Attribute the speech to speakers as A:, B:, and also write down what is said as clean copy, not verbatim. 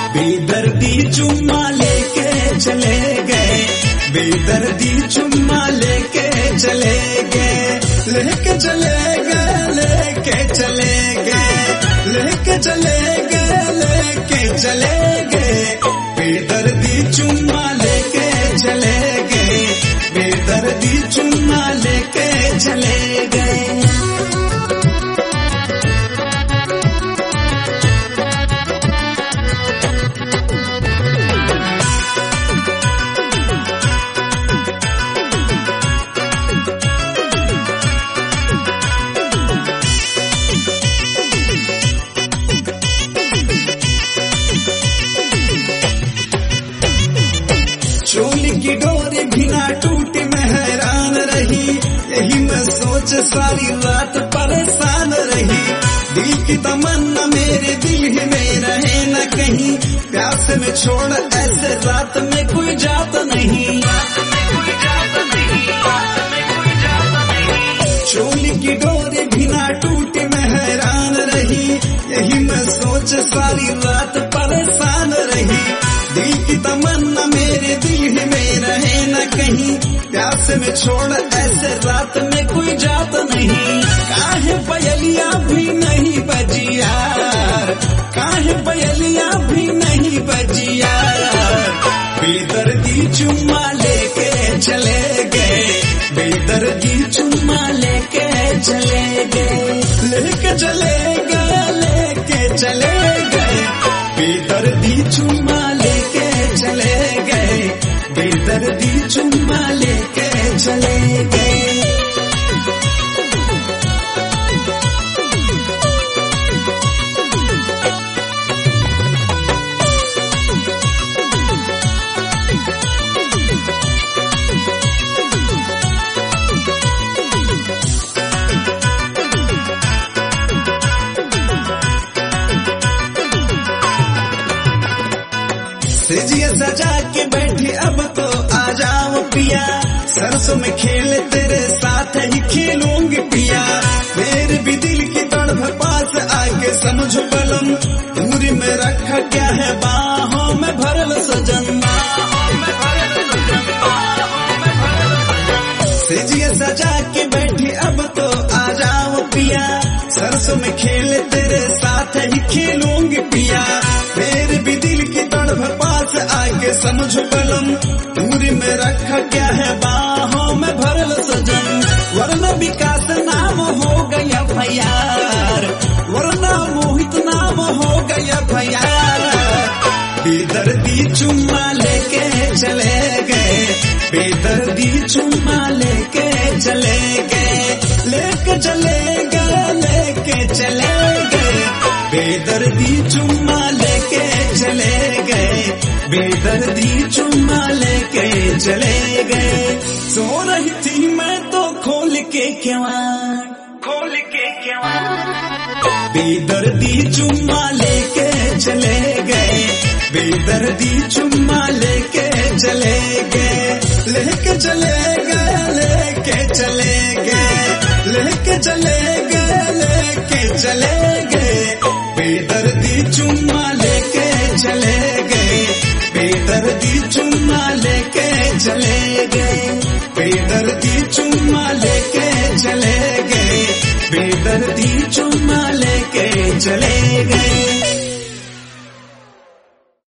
A: बेदर्दी चुम्मा लेके चले गए, बेदर्दी चुम्मा लेके चले गए, लेके चले गए, लेके चले गए, लेके चले गए, लेके चले गए, बेदर्दी चुम्मा लेके चले गए, बेदर्दी चुम्मा लेके चले गए। चोली की डोरी भी ना टूटी, मैं हैरान रही, यही मैं सोच सारी रात परेशान रही। दिल की तमन्ना मेरे दिल ही में रहे न कहीं, प्यास में छोड़ ऐसे रात में कोई जात नहीं। चोली की डोरी भी ना टूटी, मैं हैरान रही, यही मैं सोच सारी रात परेशान रही। दिल की तमन्ना मेरे दिल ही में रहे न कहीं, प्यास में छोड़ ऐसे रात में कोई जात नहीं। काहे पयलिया भी नहीं बजी यार, काहे पयलिया भी नहीं बजी यार, बेदर्दी चुम्मा लेके चले गए, बेदर्दी चुम्मा लेके चले गए, लेके चले गए, लेके चले गए, बेदर्दी चुम्मा लेके चले गए, बेदर्दी चुम्मा लेके चले गए। सेजिया सजा के बैठी अब तो आ जाओ पिया, सरसों में खेल तेरे साथ ही खेलूंगी पिया। मेरे भी दिल की तड़प पास आके समझो बलम, दूरी में रखा क्या है बाहों में भरल सजन। सेजिया सजा के बैठी अब तो आ जाओ पिया, सरसों में खेल तेरे साथ ही खेलूंगी पिया। मेरे भी दिल की तड़प पास आके समझो बलम, दूरी में रखा क्या है बाहों में भरल सजन। वरना विकास नाम हो गया भैयार, वरना मोहित नाम हो गया भैयार। बेदर्दी चुम्मा लेके चले गए, बेदर्दी चुम्मा लेके चले गए, लेके चले गए, लेके चले गए, बेदर्दी चुम्मा लेके चले गए, बेदर्दी चुम्मा लेके चले गए। सो रही थी मैं तो खोल के केवाड़, खोल के केवाड़, बेदर्दी चुम्मा लेके चले गए, बेदर्दी चुम्मा लेके चले गए, लेके चले गए, लेके चले गए, लेके चले गए, लेके चले गए, बेदर्दी चुम्मा लेके चले गए, बेदर्दी चुम्मा लेके चले गए, बेदर्दी चुम्मा लेके चले गए, बेदर्दी चुम्मा लेके चले गए।